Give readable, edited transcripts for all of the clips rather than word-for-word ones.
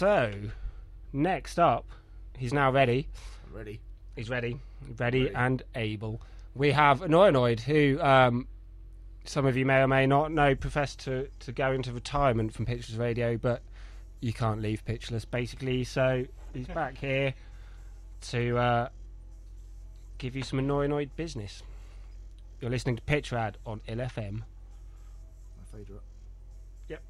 So, next up, he's now ready. I'm ready. He's ready and able. We have Annoyanoid, who some of you may or may not know professed to go into retirement from Pitchless Radio, but you can't leave Pitchless, basically. So he's back here to give you some Annoyanoid business. You're listening to Pitch Rad on LFM. My favourite. Yep.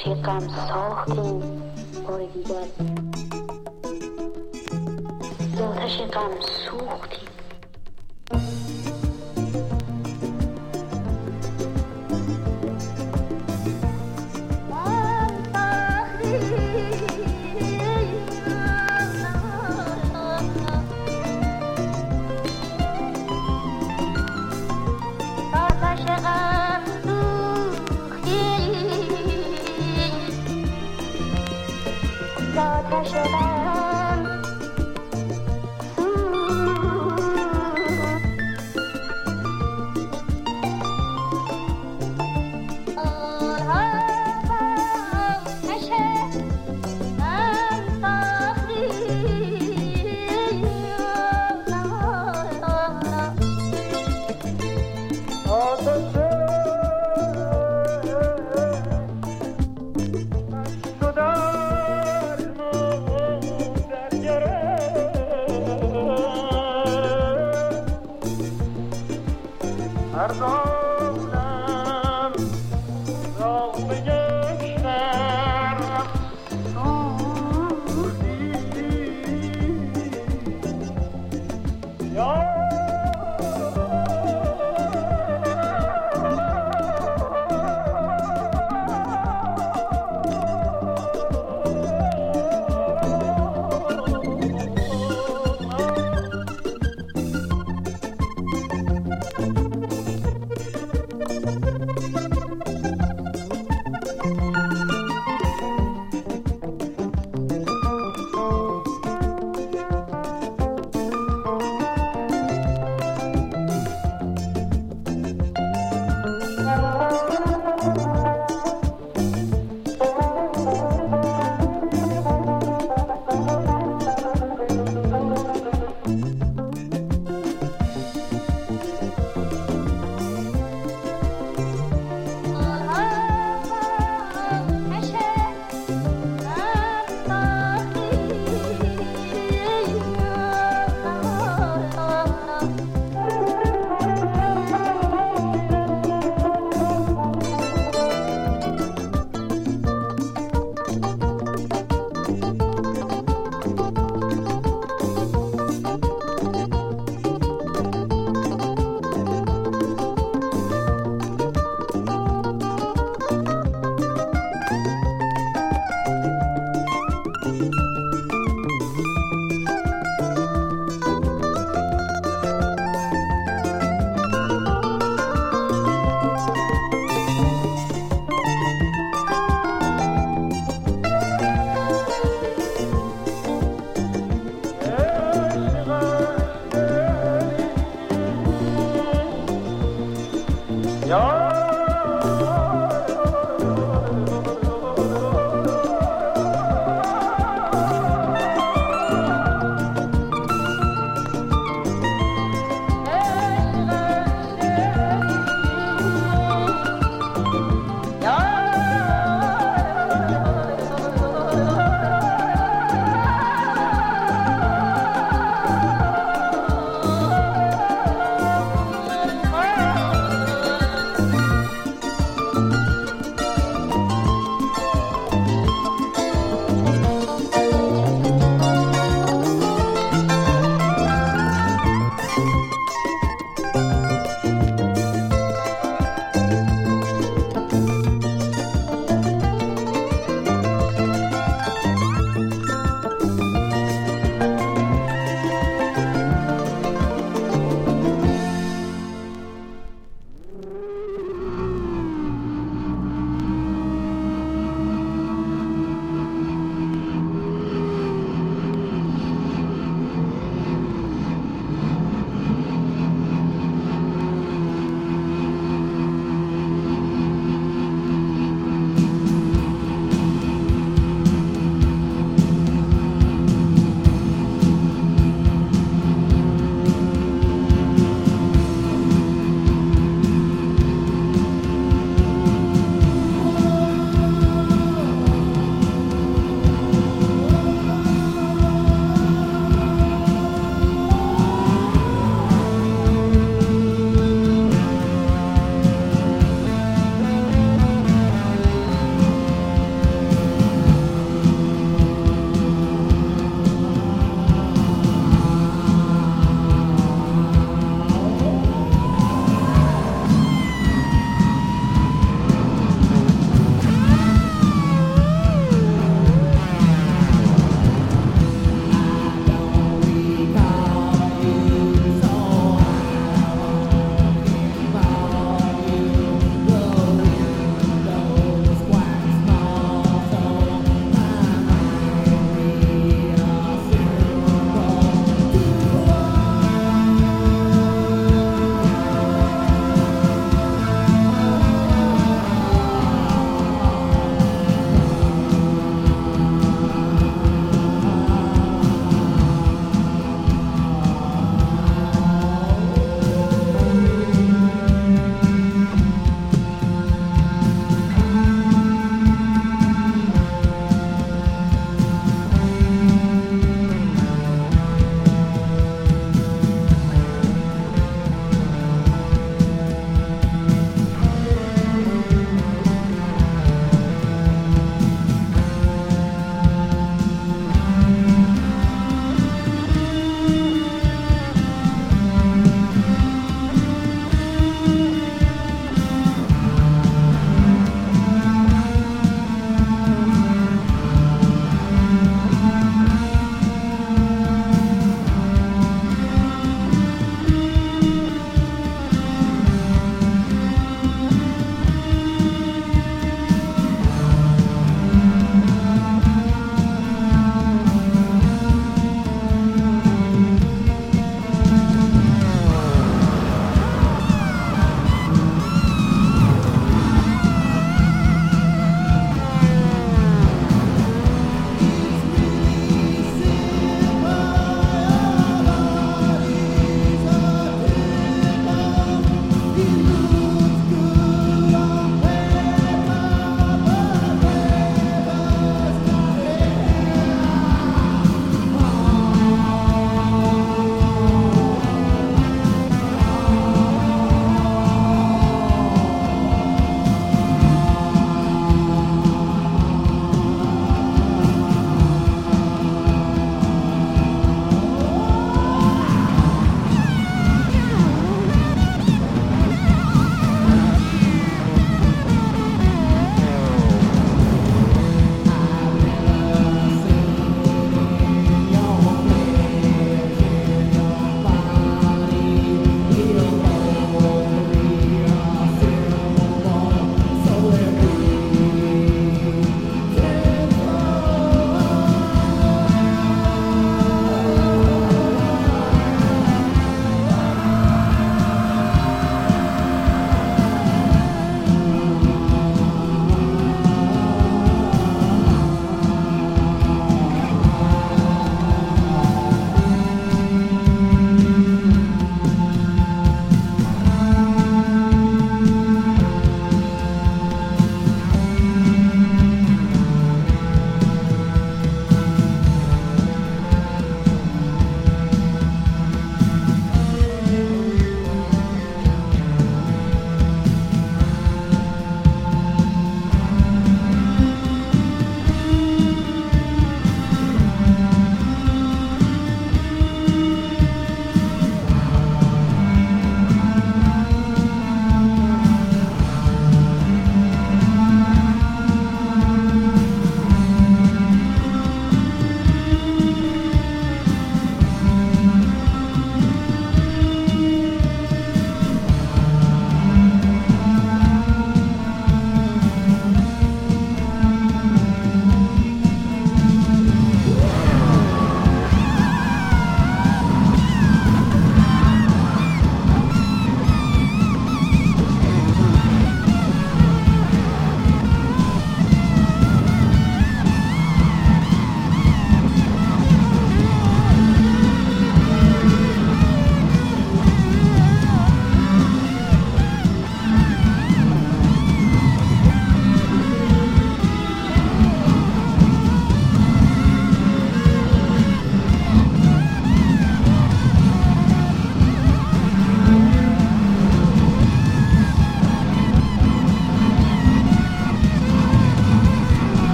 آتشی غم ساختیم بار دیگر آتشی غم سوختیم آتش غم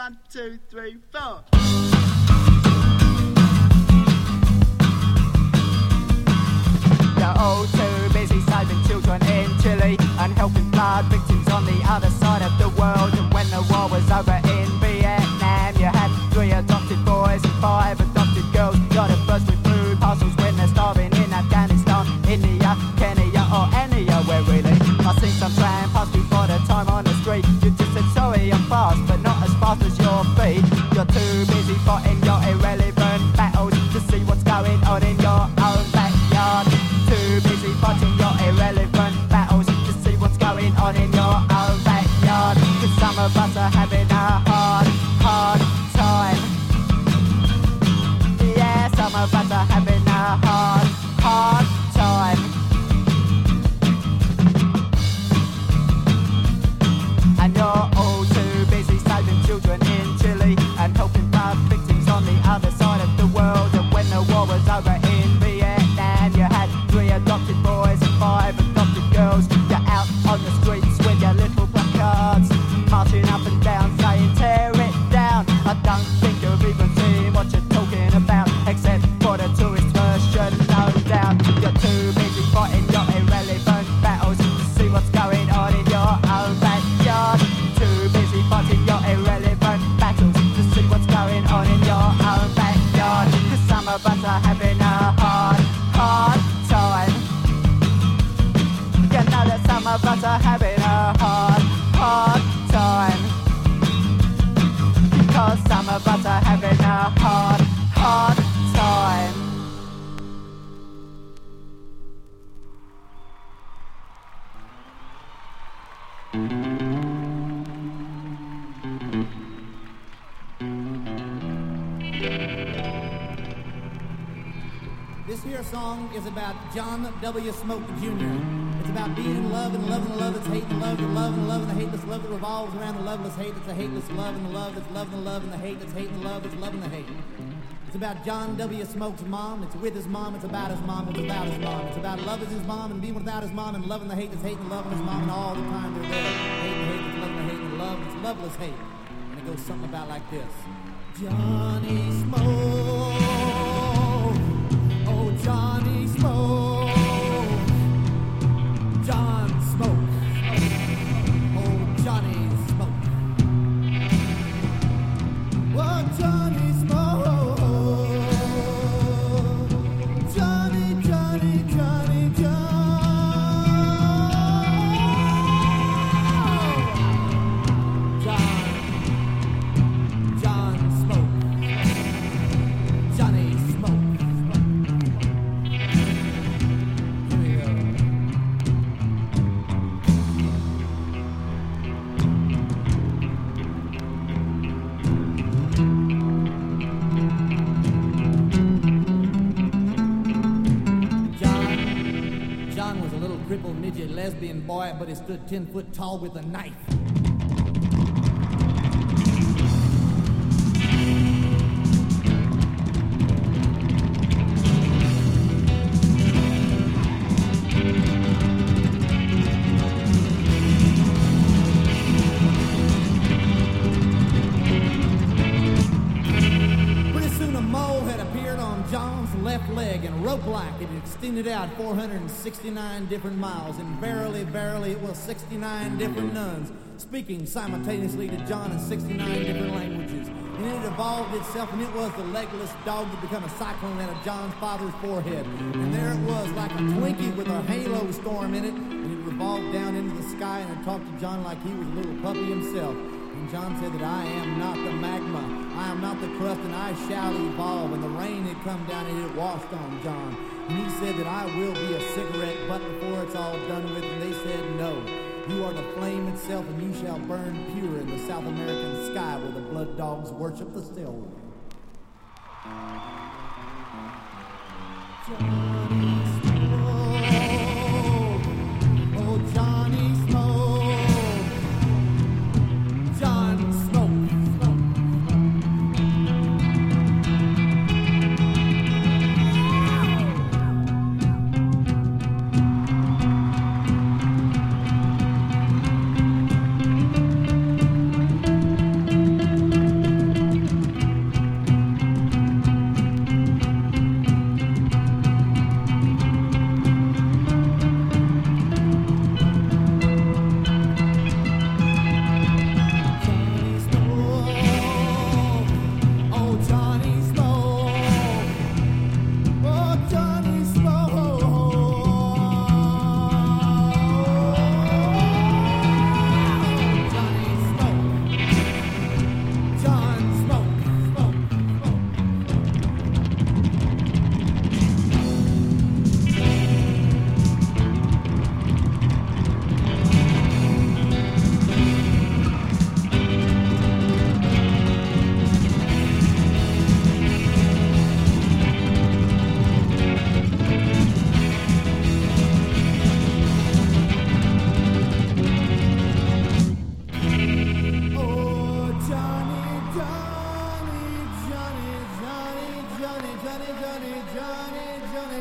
1, 2, 3, 4. You're all too busy saving children in Chile and helping flood victims on the other side of the world. And when the war was over in Vietnam, you had 3 adopted boys and 5 adopted girls. You're the first with food parcels when they're starving in Afghanistan, India, Kenya or anywhere really. I've seen some tram pass before the time on the street. You just said sorry I'm fast, but not as fast as your feet. You're too busy fighting your irrelevant battles to see what's going on in your own backyard. Too busy fighting your irrelevant battles to see what's going on in your own backyard. Cause some of us are having a hard time. Yeah, some of us are having a hard time. And you're all too busy saving children in Chile and helping flood victims on the other side of the world. And when the war was over in Vietnam, you had 3 adopted boys and 5 adopted girls. You're out on the streets with your little placards, marching up and down saying tear it down. I don't think you've even seen what you're talking about, except for the tourist version, no doubt. You're too busy fighting your irrelevant battles to see what's going on in your own backyard. Too busy fighting your irrelevant battles to see what's going on in your own backyard. Cause some of us are having a hard time. You know that some of us are having a hard time. Because some of us are having a hard time. This here song is about John W. Smoke Jr. It's about being in love and loving the love that's hate and love and love and love and the hateless love that revolves around the loveless hate that's a hateless love and the love that's loving the love and the hate that's hating the love that's loving the hate. It's about John W. Smoke's mom. It's with his mom. It's about his mom. It's about his mom. It's about loving his mom and being without his mom and loving the hate that's hating loving his mom and all the time they're there. Hating the hate that's loving the hate and the love that's loveless hate. And it goes something about like this. Johnny Smoke. Oh, Johnny Smoke. John Smoke. Oh, Johnny Smoke. Oh, Johnny Smoke. Johnny, Johnny, Johnny, John Smoke. Johnny Smoke. Here we go. John was a little crippled midget lesbian boy, but he stood 10 foot tall with a knife. Pretty soon a mole had appeared on John's left leg, and rope-like it extended out 469 different miles, and verily, verily, it was 69 different nuns speaking simultaneously to John in 69 different languages. And it evolved itself, and it was the legless dog that became a cyclone out of John's father's forehead. And there it was, like a Twinkie with a halo storm in it, and it revolved down into the sky, and it talked to John like he was a little puppy himself. And John said that I am not the magma, I am not the crust, and I shall evolve. And the rain had come down and it washed on John. And he said that I will be a cigarette butt before it's all done with. And they said no. You are the flame itself, and you shall burn pure in the South American sky where the blood dogs worship the still. Johnny Smoke, oh Johnny Smoke, John Smoke.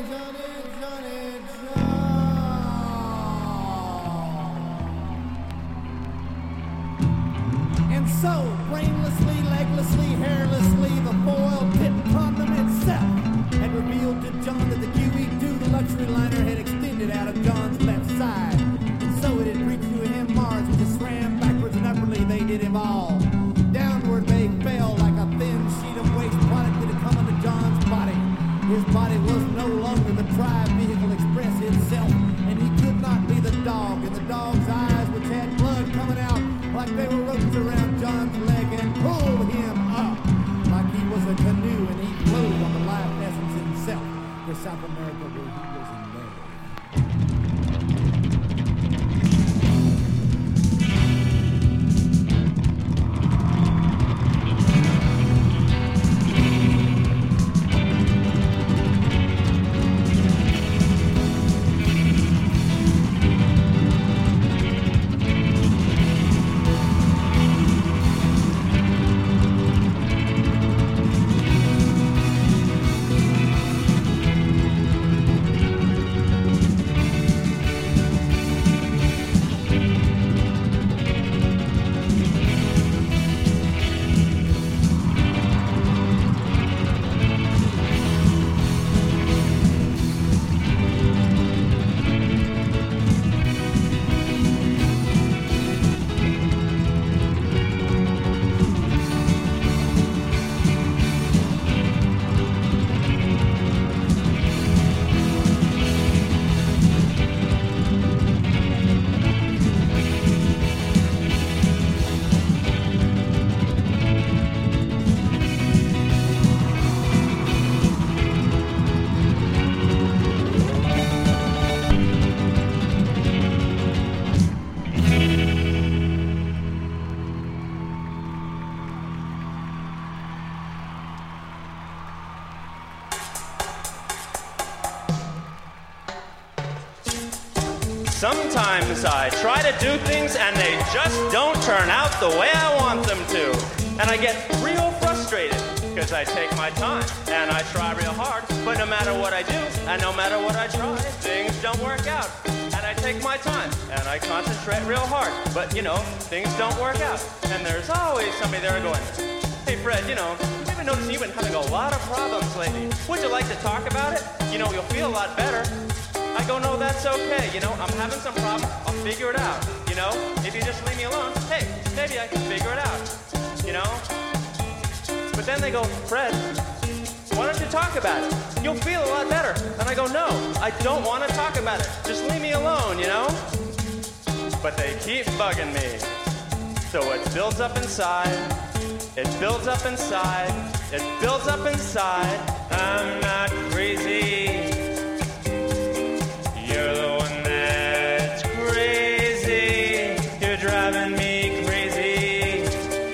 And so, brainlessly, leglessly, hairlessly, the foil-tipped condom itself had revealed to John that the QE2, the luxury liner, had extended out of John's left side. And so it had reached through him Mars, which just swam backwards and upwardly they did evolve. Downward they fell like a thin sheet of waste product that had come into John's body. His body was no longer the tri-vehicle express itself, and he could not be the dog, and the dog's eyes, which had blood coming out like they were ropes around John's leg, and pulled him up like he was a canoe, and he floated on the life essence himself to South America where he was in love. Sometimes I try to do things and they just don't turn out the way I want them to. And I get real frustrated because I take my time and I try real hard. But no matter what I do and no matter what I try, things don't work out. And I take my time and I concentrate real hard. But, you know, things don't work out. And there's always somebody there going, hey, Fred, you know, I've been noticing you've been having a lot of problems lately. Would you like to talk about it? You know, you'll feel a lot better. I go, no, that's okay, you know, I'm having some problem, I'll figure it out, you know, if you just leave me alone, hey, maybe I can figure it out, you know, but then they go, Fred, why don't you talk about it, you'll feel a lot better, and I go, no, I don't want to talk about it, just leave me alone, you know, but they keep bugging me, so it builds up inside, it builds up inside, it builds up inside, I'm not crazy. You're the one that's crazy. You're driving me crazy.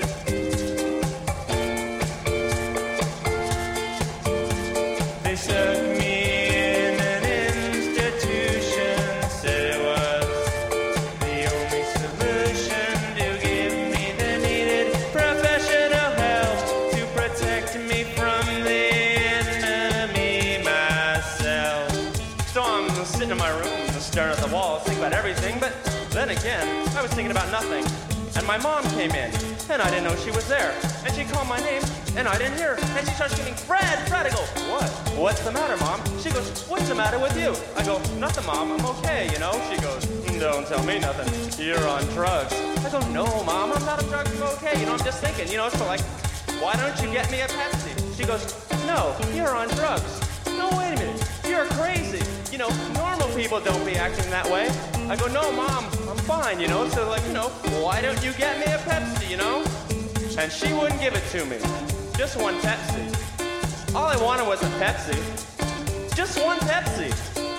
They stuck me in an institution. Said it was the only solution to give me the needed professional help to protect me from the enemy myself. So I'm sitting in my room and staring at the wall, thinking about everything, but then again, I was thinking about nothing. And my mom came in, and I didn't know she was there. And she called my name, and I didn't hear her. And she starts screaming, Fred, Fred! I go, what? What's the matter, Mom? She goes, what's the matter with you? I go, nothing, Mom, I'm okay, you know? She goes, don't tell me nothing. You're on drugs. I go, no, Mom, I'm not on drugs, I'm okay. You know, I'm just thinking, you know, so like, why don't you get me a Pepsi? She goes, no, you're on drugs. No, wait a minute, you're crazy. You know, normal people don't be acting that way. I go, no, Mom, I'm fine, you know? So like, you know, why don't you get me a Pepsi, you know? And she wouldn't give it to me. Just one Pepsi. All I wanted was a Pepsi. Just one Pepsi.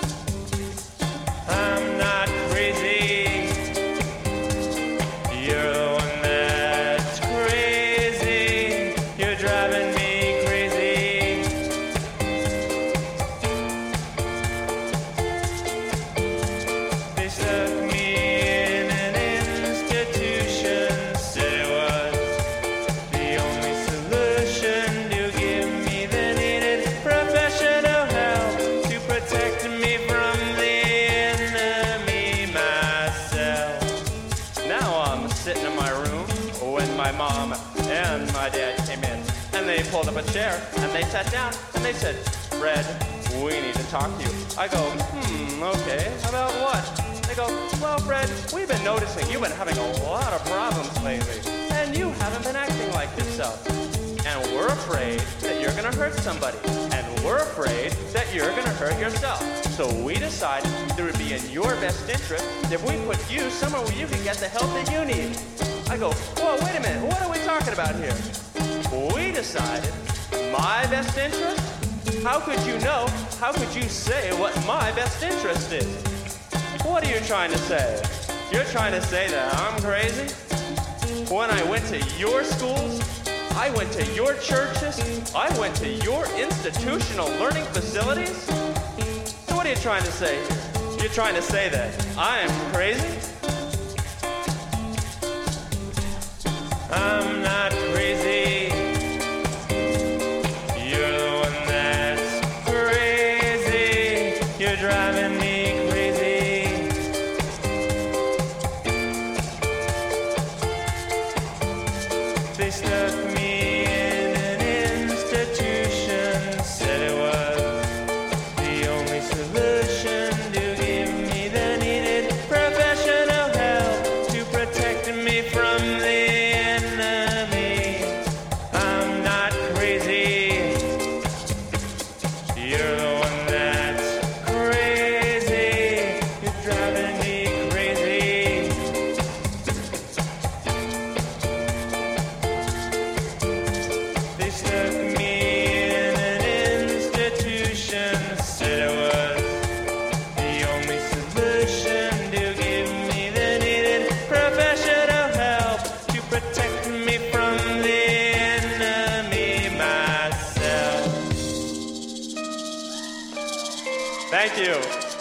I'm not crazy. You're the one that's crazy. You're driving me crazy. They stuck me in an institution. Said it was the only solution to give me the needed professional help to protect pulled up a chair, and they sat down, and they said, Fred, we need to talk to you. I go, okay, about what? They go, well, Fred, we've been noticing you've been having a lot of problems lately, and you haven't been acting like yourself. And we're afraid that you're going to hurt somebody, and we're afraid that you're going to hurt yourself. So we decided that it would be in your best interest if we put you somewhere where you can get the help that you need. I go, whoa, wait a minute, what are we talking about here? We decided my best interest? How could you know? How could you say what my best interest is? What are you trying to say? You're trying to say that I'm crazy? When I went to your schools, I went to your churches, I went to your institutional learning facilities? So what are you trying to say here? You're trying to say that I'm crazy? I'm not crazy. You're the one that's crazy. You're driving me crazy. They stuck me in an institution, said it was the only solution to give me the needed professional help to protect me from the enemy. I'm not crazy. You're the one that's crazy. You're driving me crazy. They stuck me in an institution, said it was the only solution to give me the needed professional help to protect me from the enemy myself. Thank you.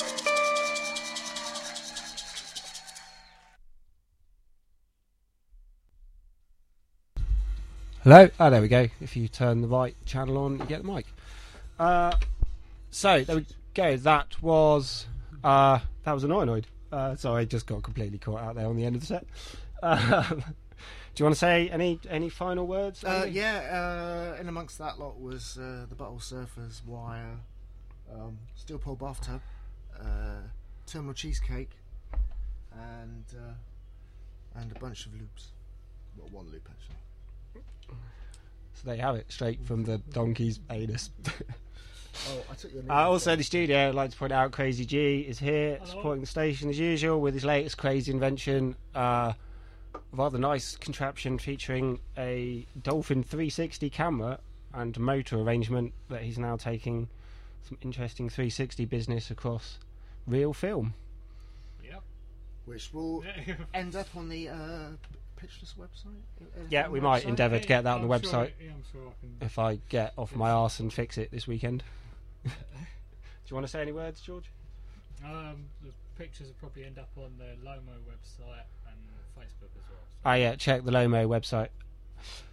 Hello? Oh, there we go. If you turn the right channel on, you get the mic. So, there we go. That was Anoinoid. Sorry, I just got completely caught out there on the end of the set. Do you want to say any final words? Andy? In amongst that lot was the Buttle Surfers, Wire, Steel Pole Bathtub, Terminal Cheesecake, and a bunch of loops. Well, one loop actually. So there you have it, straight from the donkey's anus. Oh, I took your name. Also, the studio, I'd like to point out, Crazy G is here, supporting the station as usual with his latest crazy invention. Rather nice contraption featuring a Dolphin 360 camera and motor arrangement that he's now taking some interesting 360 business across real film. Yep. Which will end up on the Pitchless website. Yeah, we might endeavour to get that on the I'm website Sure, I'm sure I can. if I get off my arse and fix it this weekend. Do you want to say any words, George? The pictures will probably end up on the Lomo website and Facebook as well. Ah, yeah, check the Lomo website.